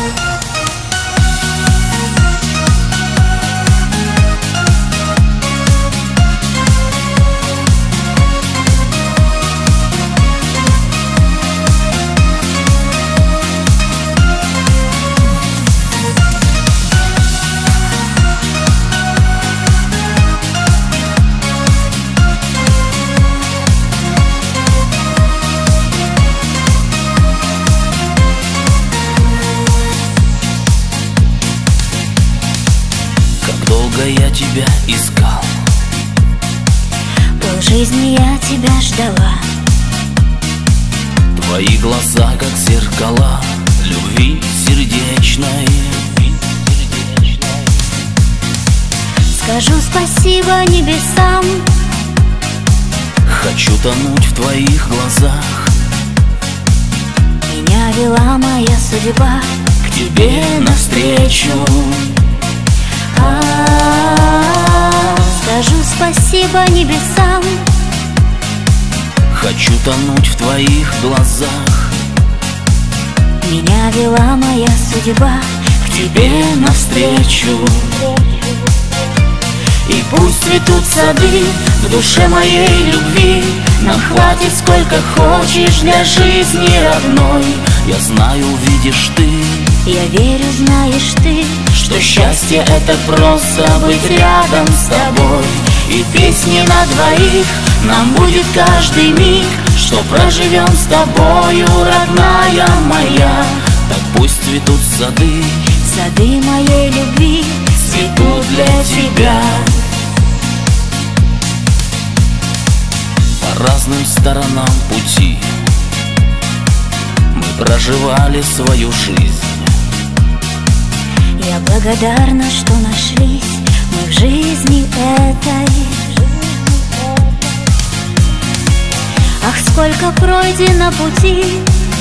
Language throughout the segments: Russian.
Долго я тебя искал, полжизни я тебя ждала. Твои глаза, как зеркала любви сердечной. Скажу спасибо небесам, хочу тонуть в твоих глазах. меня вела моя судьба К тебе навстречу. Скажу спасибо небесам, хочу тонуть в твоих глазах. меня вела моя судьба К тебе навстречу. И пусть цветут сады в душе моей любви, нам хватит сколько хочешь для жизни родной. Я знаю, увидишь ты, я верю, знаешь ты, что счастье это просто быть рядом с тобой. И песни на двоих нам будет каждый миг, что проживем с тобою, родная моя. Так пусть цветут сады, сады моей любви цветут для тебя. По разным сторонам пути мы проживали свою жизнь. Я благодарна, что нашлись мы в жизни этой. Ах, сколько пройдено пути,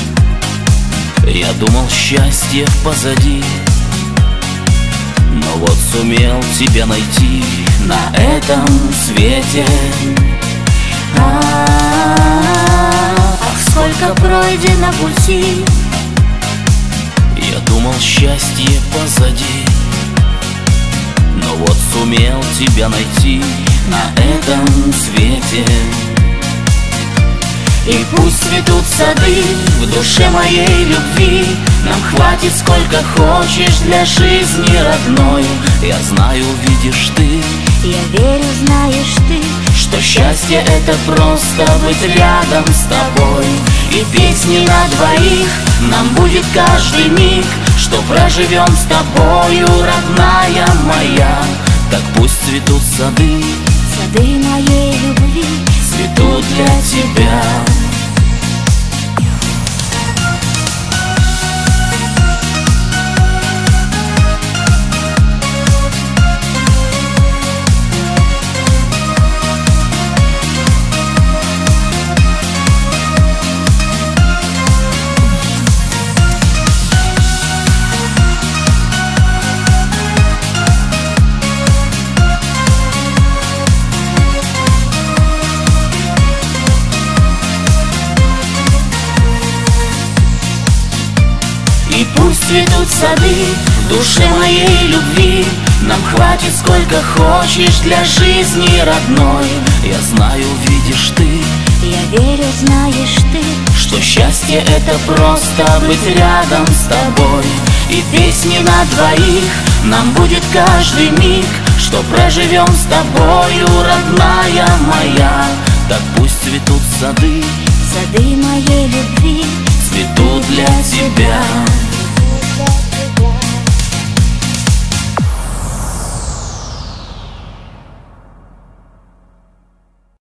я думал, счастье позади, но вот сумел тебя найти на этом свете. Ах, сколько пройдено пути, я думал, счастье позади, но вот сумел тебя найти на этом свете. И пусть цветут сады в душе моей любви, нам хватит сколько хочешь для жизни родной. Я знаю, увидишь ты, я верю, знаешь ты, что счастье это просто быть рядом с тобой. И песни на двоих нам будет каждый миг, что проживем с тобою, родная моя. Так пусть цветут сады, сады моей любви цветут для тебя. И пусть цветут сады в душе моей любви, нам хватит сколько хочешь для жизни родной. Я знаю, увидишь ты, я верю, знаешь ты, что счастье это просто быть рядом с тобой. И песни на двоих нам будет каждый миг, что проживем с тобою, родная моя. Так пусть цветут сады, сады моей любви цветут для тебя.